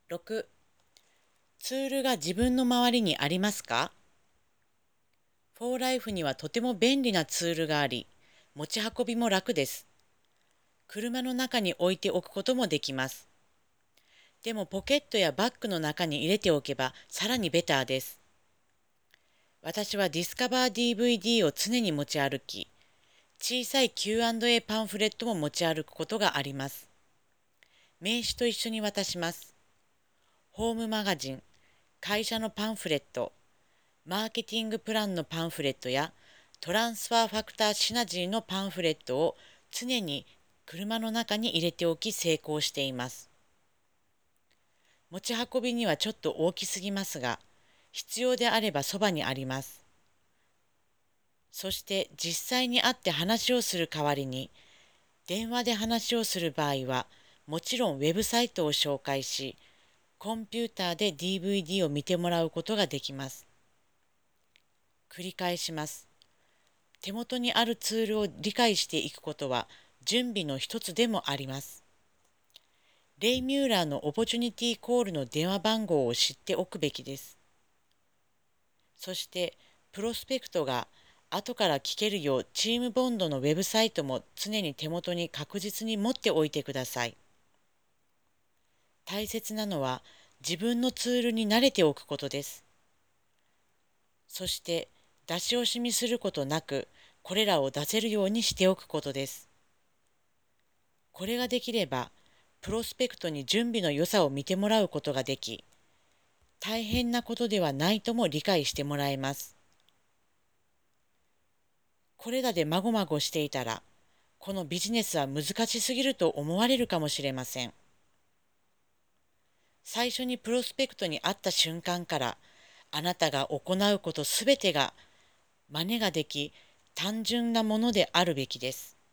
6、ツールが自分の周りにありますか？ For Life にはとても便利なツールがあり、持ち運びも楽です。車の中に置いておくこともできます。でもポケットやバッグの中に入れておけばさらにベターです。私はディスカバー DVD を常に持ち歩き、小さい Q&A パンフレットも持ち歩くことがあります。名刺と一緒に渡します。ホームマガジン、会社のパンフレット、マーケティングプランのパンフレットやトランスファーファクターシナジーのパンフレットを常に車の中に入れておき成功しています。持ち運びにはちょっと大きすぎますが、必要であればそばにあります。そして実際に会って話をする代わりに、電話で話をする場合は、もちろんウェブサイトを紹介し、コンピューターで DVD を見てもらうことができます。繰り返します。手元にあるツールを理解していくことは準備の一つでもあります。レイ・ミューラーのオポチュニティコールの電話番号を知っておくべきです。そして、プロスペクトが後から聞けるようチームボンドのウェブサイトも常に手元に確実に持っておいてください。大切なのは自分のツールに慣れておくことです。そして、出し惜しみすることなく、これらを出せるようにしておくことです。これができれば、プロスペクトに準備の良さを見てもらうことができ、大変なことではないとも理解してもらえます。これらでまごまごしていたら、このビジネスは難しすぎると思われるかもしれません。最初にプロスペクトに会った瞬間から、あなたが行うことすべてが真似ができ、単純なものであるべきです。